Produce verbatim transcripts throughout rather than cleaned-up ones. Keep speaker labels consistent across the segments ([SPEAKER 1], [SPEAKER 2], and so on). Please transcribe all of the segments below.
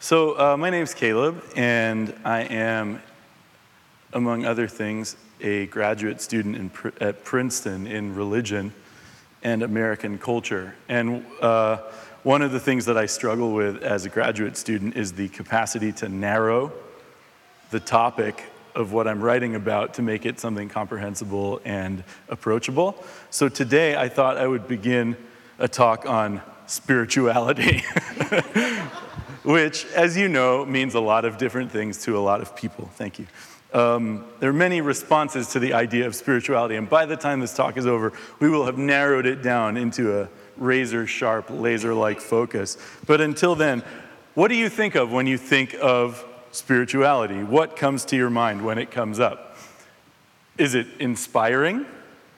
[SPEAKER 1] So uh, my name's Caleb, and I am, among other things, a graduate student in, at Princeton in religion and American culture. And uh, one of the things that I struggle with as a graduate student is the capacity to narrow the topic of what I'm writing about to make it something comprehensible and approachable. So today I thought I would begin a talk on spirituality, which, as you know, means a lot of different things to a lot of people. Thank you. Um, there are many responses to the idea of spirituality, and by the time this talk is over, we will have narrowed it down into a razor-sharp, laser-like focus. But until then, what do you think of when you think of spirituality? What comes to your mind when it comes up? Is it inspiring?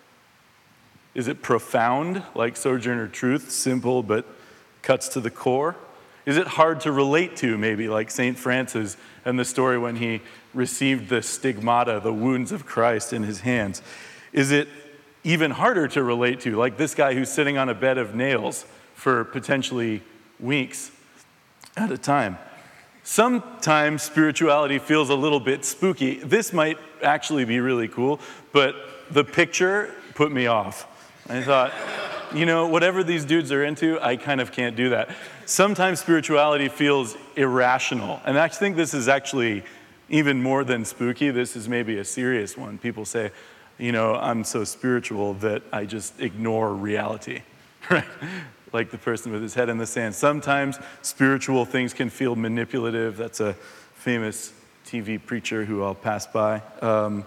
[SPEAKER 1] Is it profound, like Sojourner Truth, simple but cuts to the core? Is it hard to relate to, maybe, like Saint Francis and the story when he received the stigmata, the wounds of Christ in his hands? Is it even harder to relate to, like this guy who's sitting on a bed of nails for potentially weeks at a time? Sometimes spirituality feels a little bit spooky. This might actually be really cool, but the picture put me off. I thought, you know, whatever these dudes are into, I kind of can't do that. Sometimes spirituality feels irrational. And I think this is actually even more than spooky. This is maybe a serious one. People say, you know, I'm so spiritual that I just ignore reality, right? Like the person with his head in the sand. Sometimes spiritual things can feel manipulative. That's a famous T V preacher who I'll pass by. Um,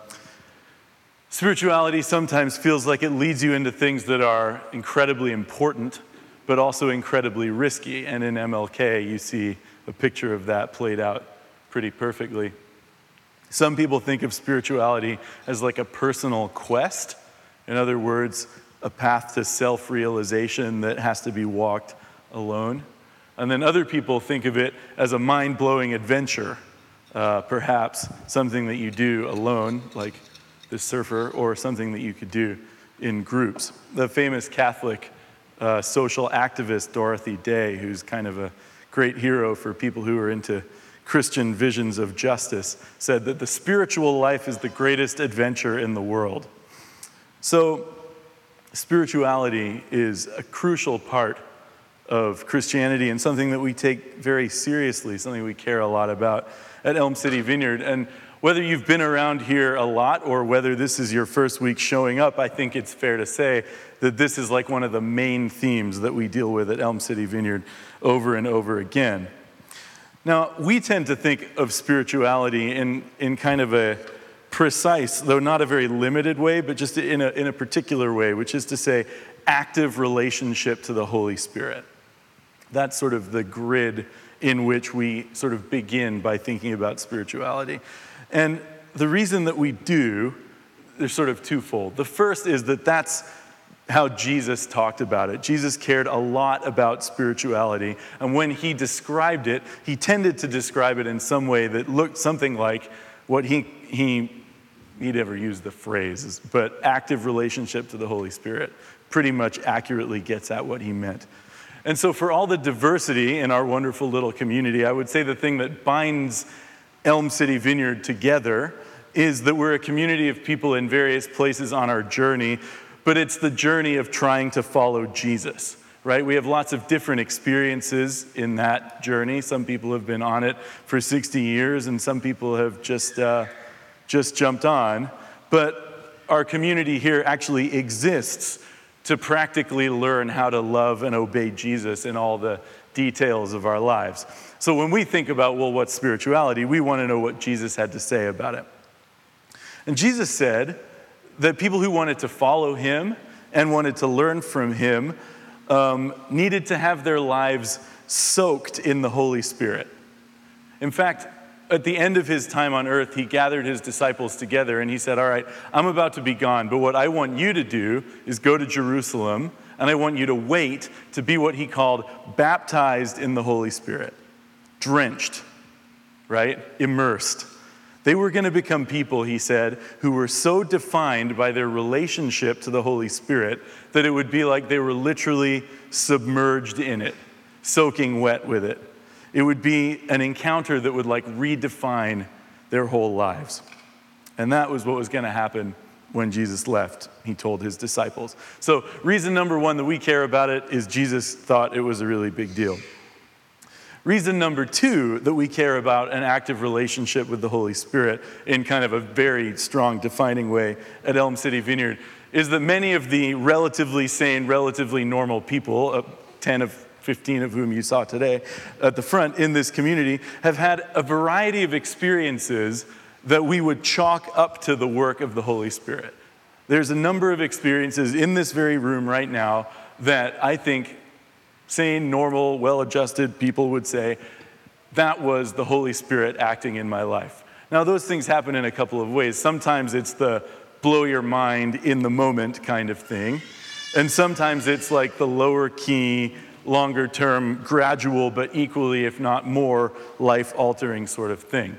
[SPEAKER 1] spirituality sometimes feels like it leads you into things that are incredibly important, but also incredibly risky. And in M L K, you see a picture of that played out pretty perfectly. Some people think of spirituality as like a personal quest. In other words, a path to self-realization that has to be walked alone. And then other people think of it as a mind-blowing adventure, uh, perhaps something that you do alone, like this surfer, or something that you could do in groups. The famous Catholic uh, social activist Dorothy Day, who's kind of a great hero for people who are into Christian visions of justice, said that the spiritual life is the greatest adventure in the world. So, spirituality is a crucial part of Christianity and something that we take very seriously, something we care a lot about at Elm City Vineyard. And whether you've been around here a lot or whether this is your first week showing up, I think it's fair to say that this is like one of the main themes that we deal with at Elm City Vineyard over and over again. Now, we tend to think of spirituality in, in kind of a precise, though not a very limited way, but just in a, in a particular way, which is to say, active relationship to the Holy Spirit. That's sort of the grid in which we sort of begin by thinking about spirituality. And the reason that we do, there's sort of twofold. The first is that that's how Jesus talked about it. Jesus cared a lot about spirituality, and when he described it, he tended to describe it in some way that looked something like what he he he'd ever used the phrase, but active relationship to the Holy Spirit pretty much accurately gets at what he meant. And so for all the diversity in our wonderful little community, I would say the thing that binds Elm City Vineyard together is that we're a community of people in various places on our journey, but it's the journey of trying to follow Jesus, right? We have lots of different experiences in that journey. Some people have been on it for sixty years, and some people have just uh, just jumped on. But our community here actually exists to practically learn how to love and obey Jesus in all the details of our lives. So when we think about, well, what's spirituality, we want to know what Jesus had to say about it. And Jesus said that people who wanted to follow him and wanted to learn from him um, needed to have their lives soaked in the Holy Spirit. In fact, at the end of his time on earth, he gathered his disciples together and he said, all right, I'm about to be gone, but what I want you to do is go to Jerusalem, and I want you to wait to be what he called baptized in the Holy Spirit. Drenched, right? Immersed. They were going to become people, he said, who were so defined by their relationship to the Holy Spirit that it would be like they were literally submerged in it, soaking wet with it. It would be an encounter that would like redefine their whole lives. And that was what was going to happen when Jesus left, he told his disciples. So reason number one that we care about it is Jesus thought it was a really big deal. Reason number two that we care about an active relationship with the Holy Spirit in kind of a very strong defining way at Elm City Vineyard is that many of the relatively sane, relatively normal people, uh, ten of fifteen of whom you saw today at the front in this community, have had a variety of experiences that we would chalk up to the work of the Holy Spirit. There's a number of experiences in this very room right now that I think sane, normal, well-adjusted people would say, that was the Holy Spirit acting in my life. Now, those things happen in a couple of ways. Sometimes it's the blow your mind in the moment kind of thing. And sometimes it's like the lower key, longer term, gradual, but equally, if not more, life-altering sort of thing.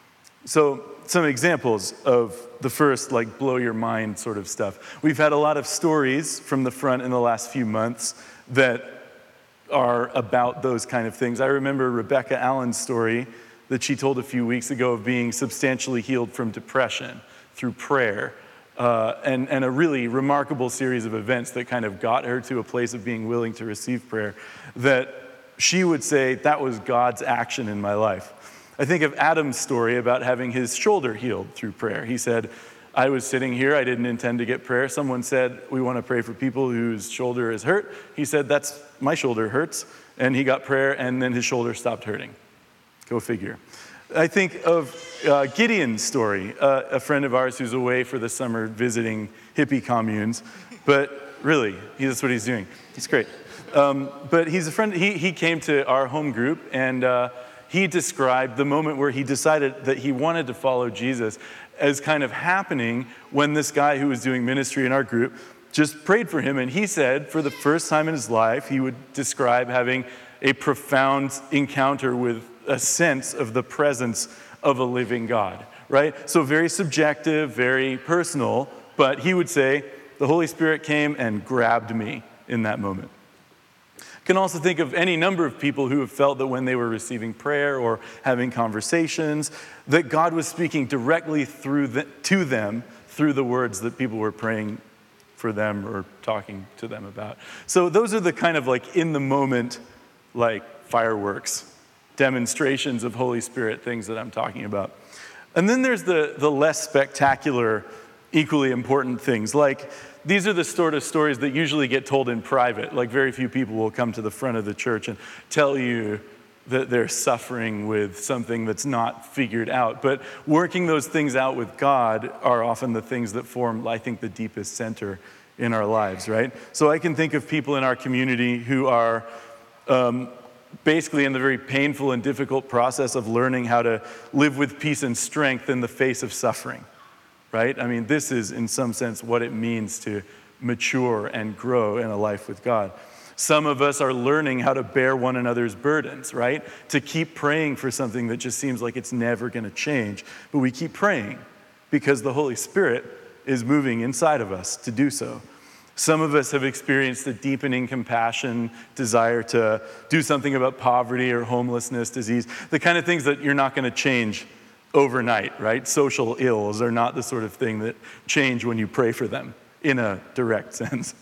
[SPEAKER 1] So some examples of the first, like, blow your mind sort of stuff. We've had a lot of stories from the front in the last few months that are about those kind of things. I remember Rebecca Allen's story that she told a few weeks ago of being substantially healed from depression through prayer, uh, and, and a really remarkable series of events that kind of got her to a place of being willing to receive prayer, that she would say, that was God's action in my life. I think of Adam's story about having his shoulder healed through prayer. He said, I was sitting here, I didn't intend to get prayer. Someone said, we want to pray for people whose shoulder is hurt. He said, that's, my shoulder hurts. And he got prayer, and then his shoulder stopped hurting. Go figure. I think of uh, Gideon's story, uh, a friend of ours who's away for the summer visiting hippie communes. But really, he, that's what he's doing. He's great. Um, but he's a friend, he, he came to our home group, and uh, he described the moment where he decided that he wanted to follow Jesus as kind of happening when this guy who was doing ministry in our group just prayed for him. And he said for the first time in his life, he would describe having a profound encounter with a sense of the presence of a living God, right? So very subjective, very personal, but he would say, the Holy Spirit came and grabbed me in that moment. Can also think of any number of people who have felt that when they were receiving prayer or having conversations, that God was speaking directly through the, to them through the words that people were praying for them or talking to them about. So those are the kind of like in the moment, like fireworks, demonstrations of Holy Spirit things that I'm talking about. And then there's the, the less spectacular, equally important things, like these are the sort of stories that usually get told in private. Like very few people will come to the front of the church and tell you that they're suffering with something that's not figured out. But working those things out with God are often the things that form, I think, the deepest center in our lives, right? So I can think of people in our community who are um, basically in the very painful and difficult process of learning how to live with peace and strength in the face of suffering. Right? I mean, this is, in some sense, what it means to mature and grow in a life with God. Some of us are learning how to bear one another's burdens, right? To keep praying for something that just seems like it's never going to change. But we keep praying because the Holy Spirit is moving inside of us to do so. Some of us have experienced a deepening compassion, desire to do something about poverty or homelessness, disease, the kind of things that you're not going to change overnight, right? Social ills are not the sort of thing that change when you pray for them in a direct sense.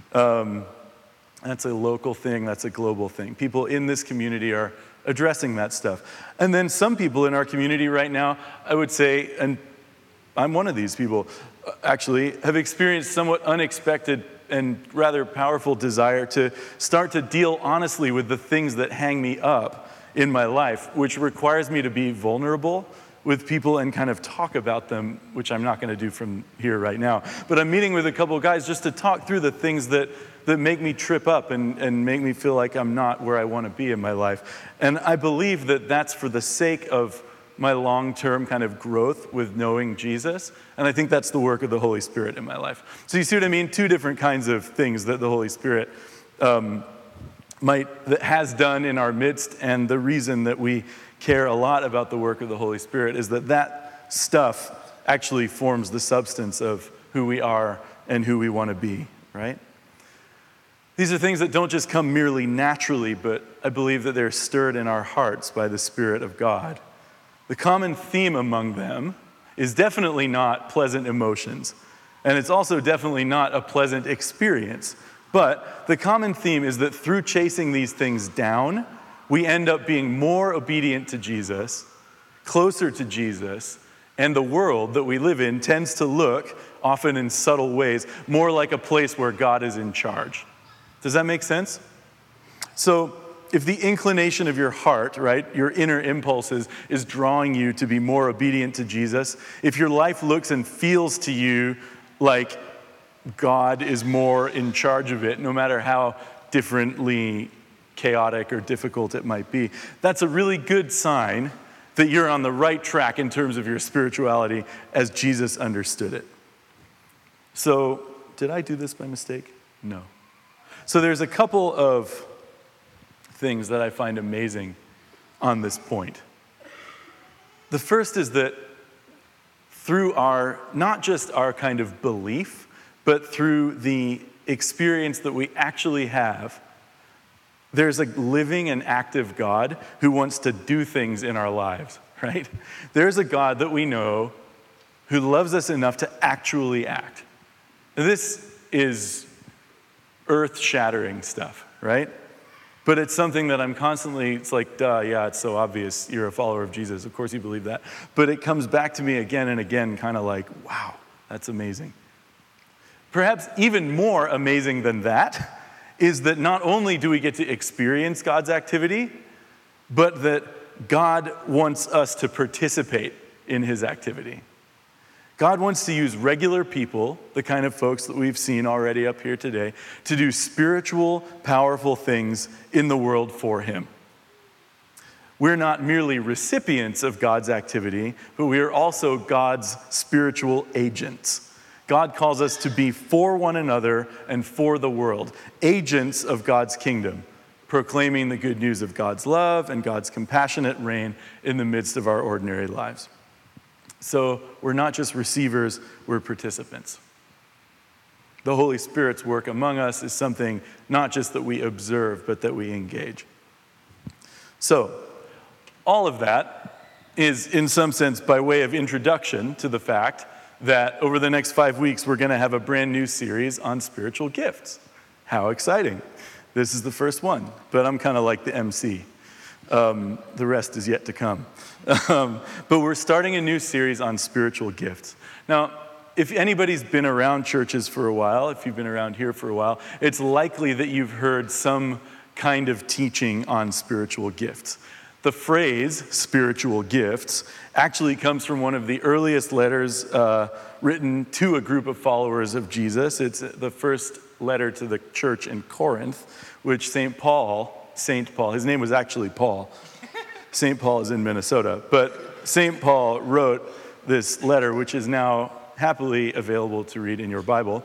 [SPEAKER 1] Um, that's a local thing, that's a global thing. People in this community are addressing that stuff. And then some people in our community right now, I would say, and I'm one of these people, actually, have experienced somewhat unexpected and rather powerful desire to start to deal honestly with the things that hang me up in my life, which requires me to be vulnerable with people and kind of talk about them, which I'm not going to do from here right now. But I'm meeting with a couple of guys just to talk through the things that, that make me trip up and, and make me feel like I'm not where I want to be in my life. And I believe that that's for the sake of my long-term kind of growth with knowing Jesus. And I think that's the work of the Holy Spirit in my life. So you see what I mean? Two different kinds of things that the Holy Spirit um, might, that has done in our midst, and the reason that we care a lot about the work of the Holy Spirit is that that stuff actually forms the substance of who we are and who we want to be, right? These are things that don't just come merely naturally, but I believe that they're stirred in our hearts by the Spirit of God. The common theme among them is definitely not pleasant emotions, and it's also definitely not a pleasant experience. But the common theme is that through chasing these things down, we end up being more obedient to Jesus, closer to Jesus, and the world that we live in tends to look, often in subtle ways, more like a place where God is in charge. Does that make sense? So if the inclination of your heart, right, your inner impulses, is drawing you to be more obedient to Jesus, if your life looks and feels to you like God is more in charge of it, no matter how differently chaotic or difficult it might be, that's a really good sign that you're on the right track in terms of your spirituality as Jesus understood it. So, did I do this by mistake? No. So there's a couple of things that I find amazing on this point. The first is that through our, not just our kind of belief, but through the experience that we actually have, there's a living and active God who wants to do things in our lives, right? There's a God that we know who loves us enough to actually act. This is earth-shattering stuff, right? But it's something that I'm constantly, it's like, duh, yeah, it's so obvious you're a follower of Jesus. Of course you believe that. But it comes back to me again and again, kind of like, wow, that's amazing. Perhaps even more amazing than that is that not only do we get to experience God's activity, but that God wants us to participate in his activity. God wants to use regular people, the kind of folks that we've seen already up here today, to do spiritual, powerful things in the world for him. We're not merely recipients of God's activity, but we are also God's spiritual agents. God calls us to be for one another and for the world, agents of God's kingdom, proclaiming the good news of God's love and God's compassionate reign in the midst of our ordinary lives. So we're not just receivers, we're participants. The Holy Spirit's work among us is something not just that we observe, but that we engage. So all of that is, in some sense, by way of introduction to the fact that over the next five weeks, we're going to have a brand new series on spiritual gifts. How exciting. This is the first one, but I'm kind of like the M C. Um, the rest is yet to come. Um, but we're starting a new series on spiritual gifts. Now, if anybody's been around churches for a while, if you've been around here for a while, it's likely that you've heard some kind of teaching on spiritual gifts. The phrase, spiritual gifts, actually comes from one of the earliest letters uh, written to a group of followers of Jesus. It's the first letter to the church in Corinth, which Saint Paul, Saint Paul, his name was actually Paul. Saint Paul is in Minnesota. But Saint Paul wrote this letter, which is now happily available to read in your Bible.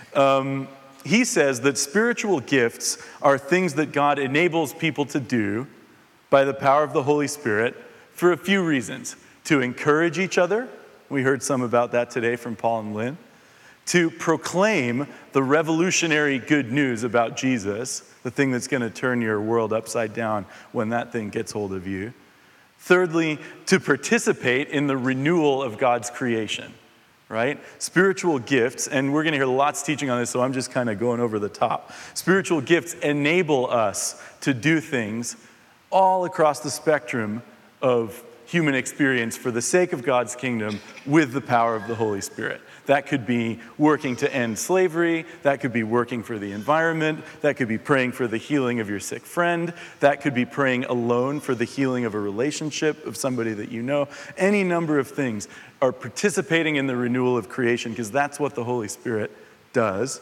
[SPEAKER 1] Um, he says that spiritual gifts are things that God enables people to do by the power of the Holy Spirit for a few reasons. To encourage each other, we heard some about that today from Paul and Lynn. To proclaim the revolutionary good news about Jesus, the thing that's going to turn your world upside down when that thing gets hold of you. Thirdly, to participate in the renewal of God's creation, right? Spiritual gifts, and we're going to hear lots teaching on this, so I'm just kind of going over the top. Spiritual gifts enable us to do things all across the spectrum of human experience for the sake of God's kingdom with the power of the Holy Spirit. That could be working to end slavery. That could be working for the environment. That could be praying for the healing of your sick friend. That could be praying alone for the healing of a relationship of somebody that you know. Any number of things are participating in the renewal of creation because that's what the Holy Spirit does.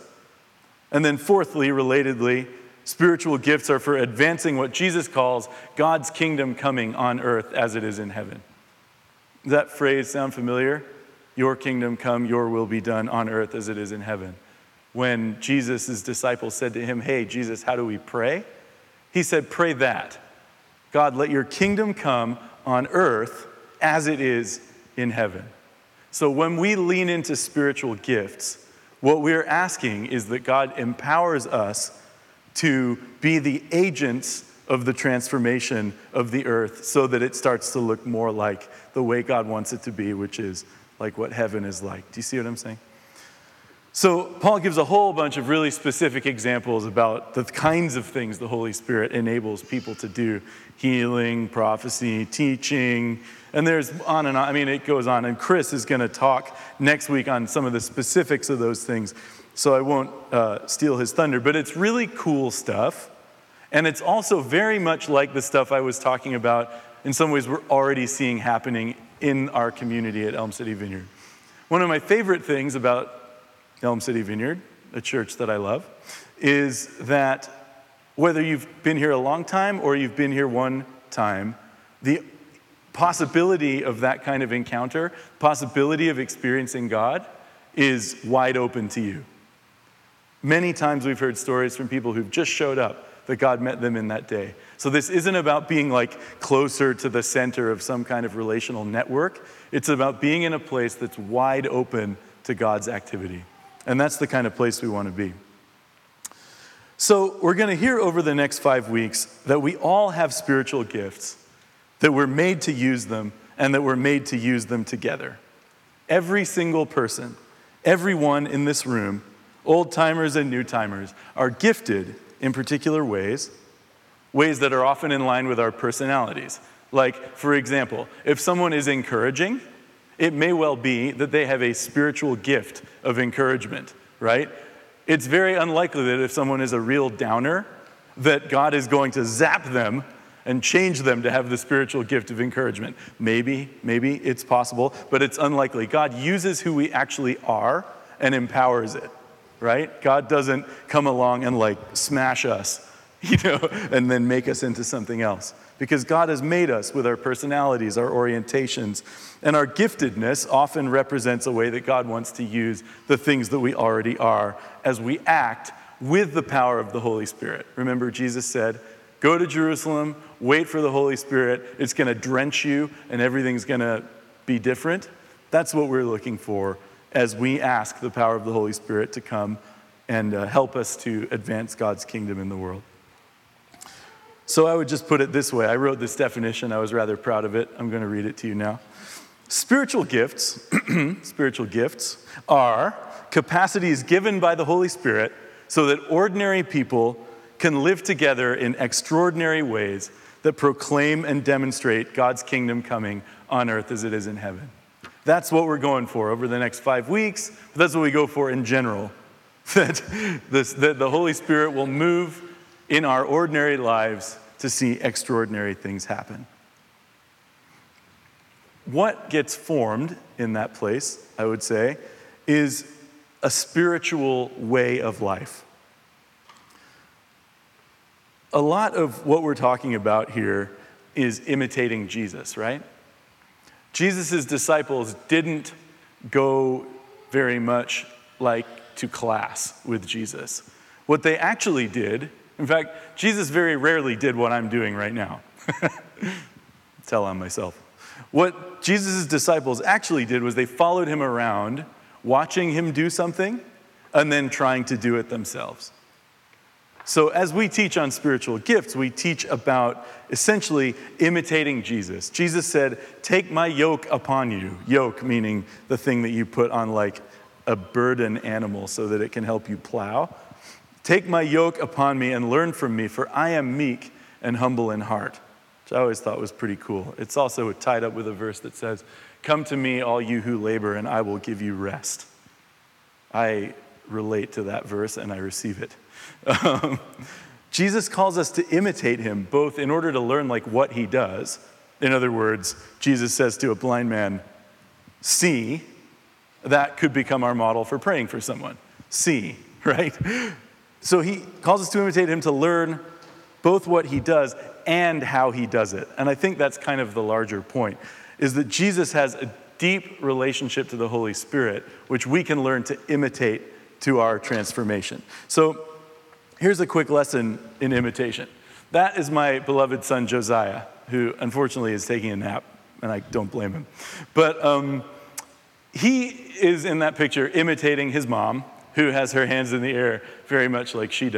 [SPEAKER 1] And then fourthly, relatedly, spiritual gifts are for advancing what Jesus calls God's kingdom coming on earth as it is in heaven. Does that phrase sound familiar? Your kingdom come, your will be done on earth as it is in heaven. When Jesus' disciples said to him, hey, Jesus, how do we pray? He said, pray that. God, let your kingdom come on earth as it is in heaven. So when we lean into spiritual gifts, what we're asking is that God empowers us to be the agents of the transformation of the earth so that it starts to look more like the way God wants it to be, which is like what heaven is like. Do you see what I'm saying? So Paul gives a whole bunch of really specific examples about the kinds of things the Holy Spirit enables people to do. Healing, prophecy, teaching, and there's on and on. I mean, it goes on. And Chris is going to talk next week on some of the specifics of those things, so I won't uh, steal his thunder. But it's really cool stuff, and it's also very much like the stuff I was talking about. In some ways, we're already seeing happening in our community at Elm City Vineyard. One of my favorite things about Elm City Vineyard, a church that I love, is that whether you've been here a long time or you've been here one time, the possibility of that kind of encounter, possibility of experiencing God, is wide open to you. Many times we've heard stories from people who've just showed up that God met them in that day. So this isn't about being like closer to the center of some kind of relational network. It's about being in a place that's wide open to God's activity. And that's the kind of place we want to be. So we're going to hear over the next five weeks that we all have spiritual gifts, that we're made to use them, and that we're made to use them together. Every single person, everyone in this room, old-timers and new-timers, are gifted in particular ways, ways that are often in line with our personalities. Like, for example, if someone is encouraging, it may well be that they have a spiritual gift of encouragement, right? It's very unlikely that if someone is a real downer, that God is going to zap them and change them to have the spiritual gift of encouragement. Maybe, maybe it's possible, but it's unlikely. God uses who we actually are and empowers it, right? God doesn't come along and like smash us, you know, and then make us into something else. Because God has made us with our personalities, our orientations, and our giftedness often represents a way that God wants to use the things that we already are as we act with the power of the Holy Spirit. Remember, Jesus said, go to Jerusalem, wait for the Holy Spirit. It's going to drench you, and everything's going to be different. That's what we're looking for as we ask the power of the Holy Spirit to come and uh, help us to advance God's kingdom in the world. So I would just put it this way. I wrote this definition. I was rather proud of it. I'm going to read it to you now. Spiritual gifts, spiritual gifts are capacities given by the Holy Spirit so that ordinary people can live together in extraordinary ways that proclaim and demonstrate God's kingdom coming on earth as it is in heaven. That's what we're going for over the next five weeks. That's what we go for in general. That, this, that the Holy Spirit will move in our ordinary lives to see extraordinary things happen. What gets formed in that place, I would say, is a spiritual way of life. A lot of what we're talking about here is imitating Jesus, right? Jesus' disciples didn't go very much like to class with Jesus. What they actually did, in fact, Jesus very rarely did what I'm doing right now. Tell on myself. What Jesus' disciples actually did was they followed him around, watching him do something, and then trying to do it themselves. So as we teach on spiritual gifts, we teach about essentially imitating Jesus. Jesus said, take my yoke upon you. Yoke meaning the thing that you put on like a burden animal so that it can help you plow. Take my yoke upon me and learn from me, for I am meek and humble in heart, which I always thought was pretty cool. It's also tied up with a verse that says, come to me, all you who labor, and I will give you rest. I relate to that verse and I receive it. Um, Jesus calls us to imitate him, both in order to learn like what he does. In other words, Jesus says to a blind man, see. That could become our model for praying for someone. See, right? So he calls us to imitate him to learn both what he does and how he does it. And I think that's kind of the larger point, is that Jesus has a deep relationship to the Holy Spirit, which we can learn to imitate to our transformation. So here's a quick lesson in imitation. That is my beloved son, Josiah, who unfortunately is taking a nap, and I don't blame him. But um, he is in that picture imitating his mom, who has her hands in the air very much like she does.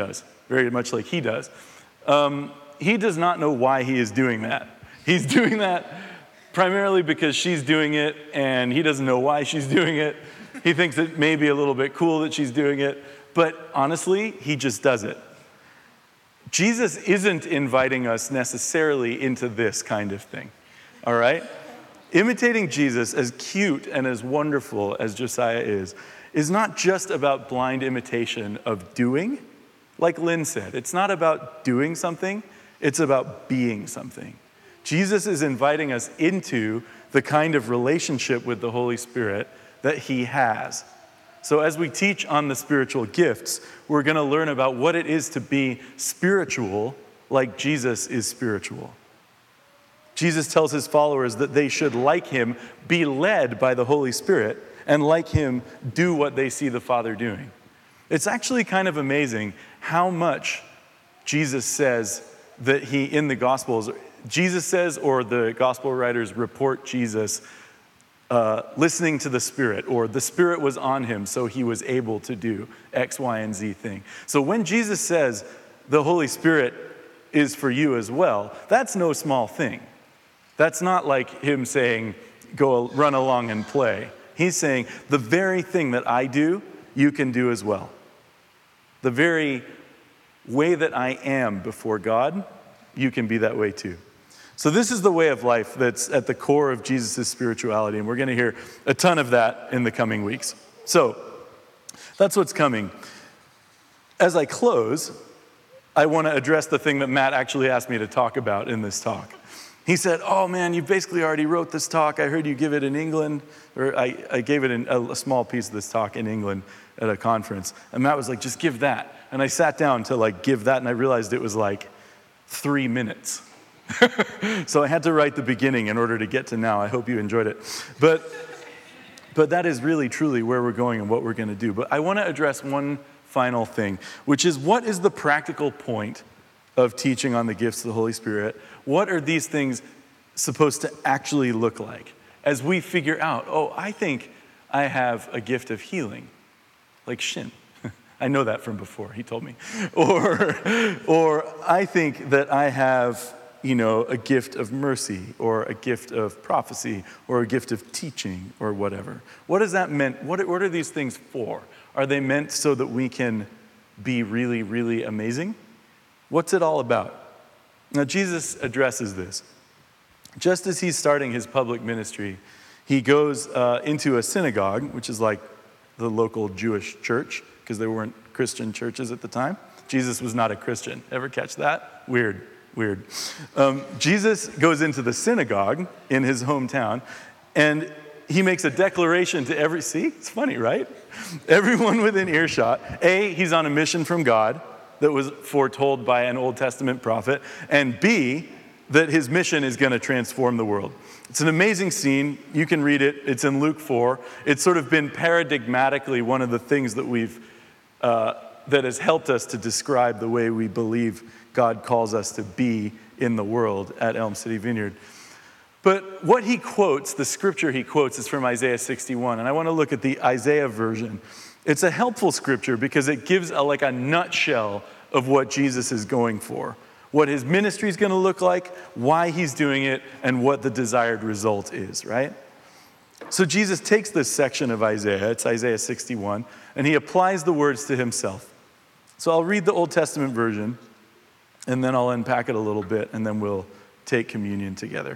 [SPEAKER 1] very much like he does. Um, he does not know why he is doing that. He's doing that primarily because she's doing it, and he doesn't know why she's doing it. He thinks it may be a little bit cool that she's doing it, but honestly, he just does it. Jesus isn't inviting us necessarily into this kind of thing, all right? Imitating Jesus, as cute and as wonderful as Josiah is, is not just about blind imitation of doing. Like Lynn said, it's not about doing something, it's about being something. Jesus is inviting us into the kind of relationship with the Holy Spirit that he has. So as we teach on the spiritual gifts, we're going to learn about what it is to be spiritual like Jesus is spiritual. Jesus tells his followers that they should, like him, be led by the Holy Spirit, and like him, do what they see the Father doing. It's actually kind of amazing how much Jesus says that he, in the Gospels, Jesus says, or the Gospel writers report Jesus uh, listening to the Spirit, or the Spirit was on him, so he was able to do X, Y, and Z thing. So when Jesus says the Holy Spirit is for you as well, that's no small thing. That's not like him saying, go run along and play. He's saying, the very thing that I do, you can do as well. The very way that I am before God, you can be that way too. So this is the way of life that's at the core of Jesus' spirituality, and we're going to hear a ton of that in the coming weeks. So that's what's coming. As I close, I want to address the thing that Matt actually asked me to talk about in this talk. He said, oh man, you basically already wrote this talk. I heard you give it in England, or I, I gave it in a, a small piece of this talk in England at a conference. And Matt was like, just give that. And I sat down to like give that, and I realized it was like three minutes. So I had to write the beginning in order to get to now. I hope you enjoyed it. But, but that is really, truly where we're going and what we're going to do. But I want to address one final thing, which is, what is the practical point of teaching on the gifts of the Holy Spirit? What are these things supposed to actually look like as we figure out, oh, I think I have a gift of healing, like Shin. I know that from before, he told me. Or, or I think that I have, you know, a gift of mercy, or a gift of prophecy, or a gift of teaching, or whatever. What does that mean? What, what are these things for? Are they meant so that we can be really, really amazing? What's it all about? Now, Jesus addresses this. Just as he's starting his public ministry, he goes uh, into a synagogue, which is like the local Jewish church, because there weren't Christian churches at the time. Jesus was not a Christian. Ever catch that? Weird, weird. Um, Jesus goes into the synagogue in his hometown, and he makes a declaration to every, see, it's funny, right? Everyone within earshot. A, he's on a mission from God that was foretold by an Old Testament prophet, and B, that his mission is going to transform the world. It's an amazing scene. You can read it. It's in Luke four. It's sort of been paradigmatically one of the things that we've uh, that has helped us to describe the way we believe God calls us to be in the world at Elm City Vineyard. But what he quotes, the scripture he quotes, is from Isaiah sixty-one, and I want to look at the Isaiah version. It's a helpful scripture because it gives a, like a nutshell of what Jesus is going for, what his ministry is going to look like, why he's doing it, and what the desired result is, right? So Jesus takes this section of Isaiah, it's Isaiah sixty-one, and he applies the words to himself. So I'll read the Old Testament version, and then I'll unpack it a little bit, and then we'll take communion together.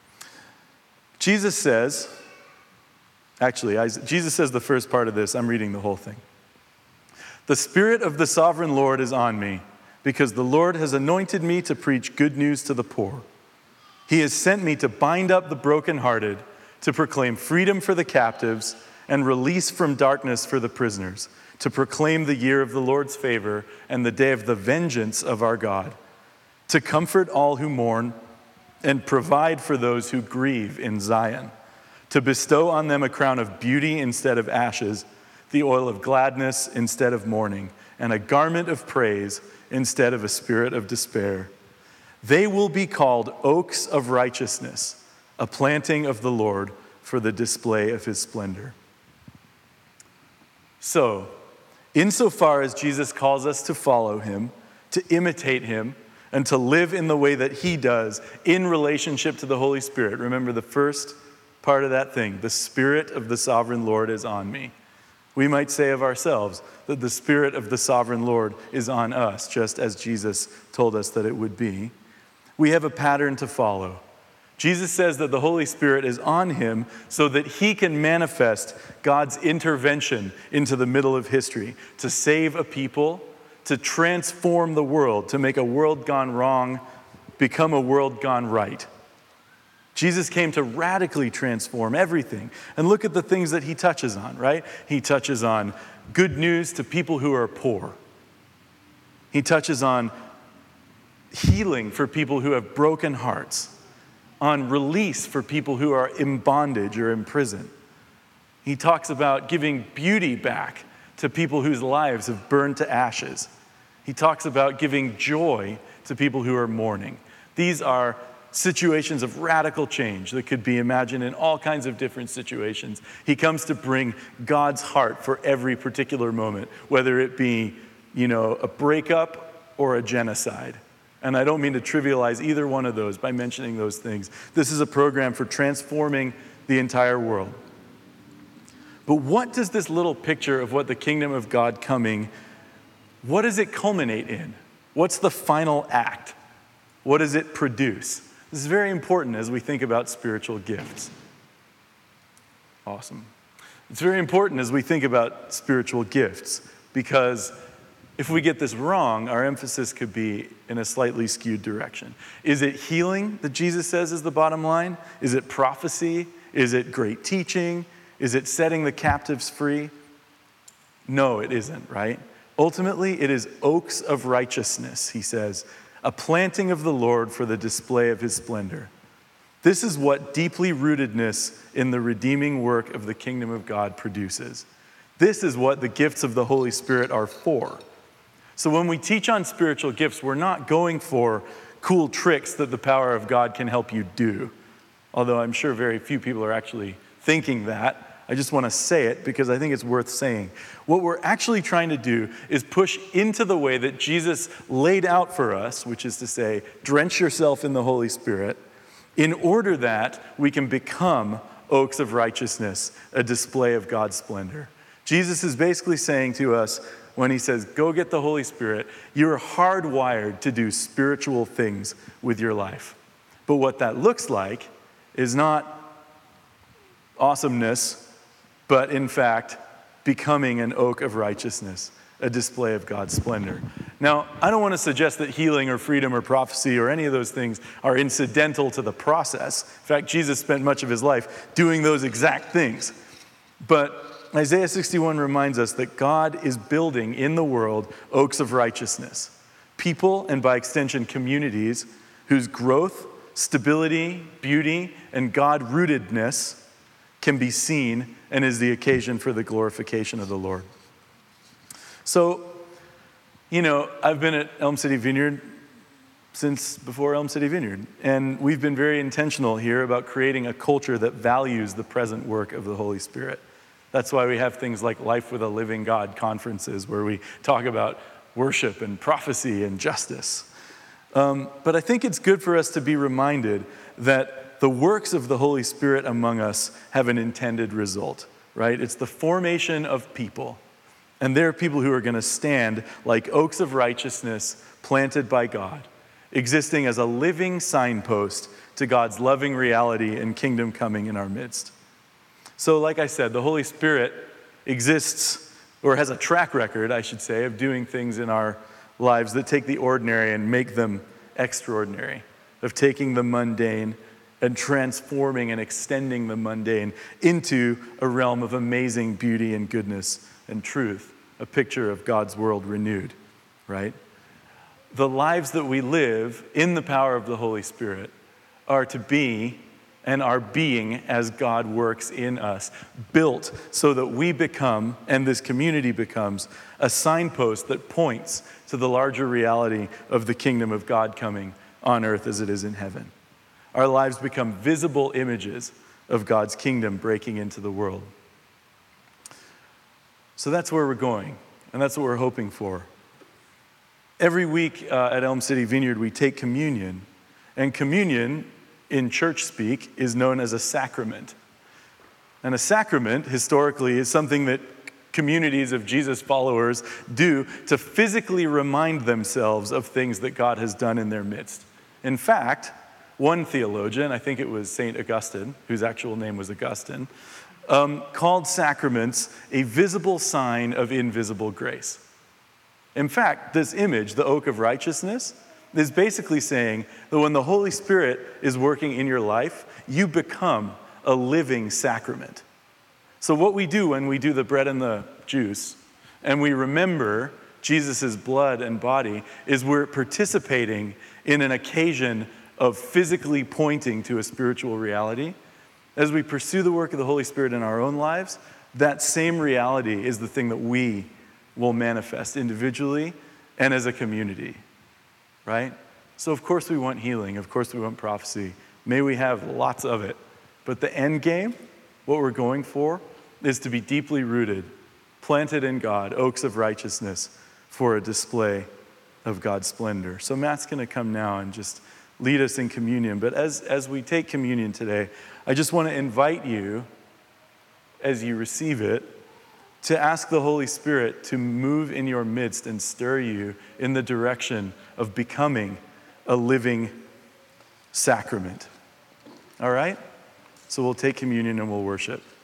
[SPEAKER 1] Jesus says, actually, Jesus says the first part of this. I'm reading the whole thing. The Spirit of the Sovereign Lord is on me, because the Lord has anointed me to preach good news to the poor. He has sent me to bind up the brokenhearted, to proclaim freedom for the captives, and release from darkness for the prisoners, to proclaim the year of the Lord's favor and the day of the vengeance of our God, to comfort all who mourn and provide for those who grieve in Zion, to bestow on them a crown of beauty instead of ashes, the oil of gladness instead of mourning, and a garment of praise instead of a spirit of despair. They will be called oaks of righteousness, a planting of the Lord for the display of his splendor. So, insofar as Jesus calls us to follow him, to imitate him, and to live in the way that he does in relationship to the Holy Spirit. Remember the first part of that thing, the Spirit of the sovereign Lord is on me. We might say of ourselves that the Spirit of the sovereign Lord is on us, just as Jesus told us that it would be. We have a pattern to follow. Jesus says that the Holy Spirit is on him so that he can manifest God's intervention into the middle of history to save a people, to transform the world, to make a world gone wrong become a world gone right. Jesus came to radically transform everything. And look at the things that he touches on, right? He touches on good news to people who are poor. He touches on healing for people who have broken hearts, on release for people who are in bondage or in prison. He talks about giving beauty back to people whose lives have burned to ashes. He talks about giving joy to people who are mourning. These are situations of radical change that could be imagined in all kinds of different situations. He comes to bring God's heart for every particular moment, whether it be, you know, a breakup or a genocide. And I don't mean to trivialize either one of those by mentioning those things. This is a program for transforming the entire world. But what does this little picture of what the kingdom of God coming, what does it culminate in? What's the final act? What does it produce? This is very important as we think about spiritual gifts. Awesome. It's very important as we think about spiritual gifts because if we get this wrong, our emphasis could be in a slightly skewed direction. Is it healing that Jesus says is the bottom line? Is it prophecy? Is it great teaching? Is it setting the captives free? No, it isn't, right? Ultimately, it is oaks of righteousness, he says, a planting of the Lord for the display of his splendor. This is what deeply rootedness in the redeeming work of the kingdom of God produces. This is what the gifts of the Holy Spirit are for. So when we teach on spiritual gifts, we're not going for cool tricks that the power of God can help you do. Although I'm sure very few people are actually thinking that. I just want to say it because I think it's worth saying. What we're actually trying to do is push into the way that Jesus laid out for us, which is to say, drench yourself in the Holy Spirit, in order that we can become oaks of righteousness, a display of God's splendor. Jesus is basically saying to us, when he says, go get the Holy Spirit, you're hardwired to do spiritual things with your life. But what that looks like is not awesomeness, but in fact, becoming an oak of righteousness, a display of God's splendor. Now, I don't want to suggest that healing or freedom or prophecy or any of those things are incidental to the process. In fact, Jesus spent much of his life doing those exact things. But Isaiah sixty-one reminds us that God is building in the world oaks of righteousness, people and by extension communities whose growth, stability, beauty, and God-rootedness can be seen and is the occasion for the glorification of the Lord. So, you know, I've been at Elm City Vineyard since before Elm City Vineyard, and we've been very intentional here about creating a culture that values the present work of the Holy Spirit. That's why we have things like Life with a Living God conferences where we talk about worship and prophecy and justice. Um, but I think it's good for us to be reminded that the works of the Holy Spirit among us have an intended result, right? It's the formation of people. And they're people who are going to stand like oaks of righteousness planted by God, existing as a living signpost to God's loving reality and kingdom coming in our midst. So like I said, the Holy Spirit exists, or has a track record, I should say, of doing things in our lives that take the ordinary and make them extraordinary, of taking the mundane and transforming and extending the mundane into a realm of amazing beauty and goodness and truth, a picture of God's world renewed, right? The lives that we live in the power of the Holy Spirit are to be and are being as God works in us, built so that we become, and this community becomes, a signpost that points to the larger reality of the kingdom of God coming on earth as it is in heaven. Our lives become visible images of God's kingdom breaking into the world. So that's where we're going, and that's what we're hoping for. Every week uh, at Elm City Vineyard, we take communion. And communion, in church speak, is known as a sacrament. And a sacrament, historically, is something that communities of Jesus followers do to physically remind themselves of things that God has done in their midst. In fact, one theologian, I think it was Saint Augustine, whose actual name was Augustine, um, called sacraments a visible sign of invisible grace. In fact, this image, the oak of righteousness, is basically saying that when the Holy Spirit is working in your life, you become a living sacrament. So what we do when we do the bread and the juice, and we remember Jesus' blood and body, is we're participating in an occasion of physically pointing to a spiritual reality. As we pursue the work of the Holy Spirit in our own lives, that same reality is the thing that we will manifest individually and as a community, right? So of course we want healing, of course we want prophecy. May we have lots of it. But the end game, what we're going for, is to be deeply rooted, planted in God, oaks of righteousness, for a display of God's splendor. So Matt's going to come now and just lead us in communion. But as, as we take communion today, I just want to invite you, as you receive it, to ask the Holy Spirit to move in your midst and stir you in the direction of becoming a living sacrament. All right? So we'll take communion and we'll worship.